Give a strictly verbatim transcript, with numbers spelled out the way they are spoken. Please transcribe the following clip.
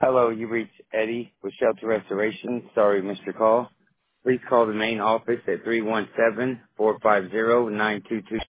Hello, you reached Eddie with Shelter Restoration. Sorry, Mister Call. Please call the main office at three one seven, four five zero, nine two two.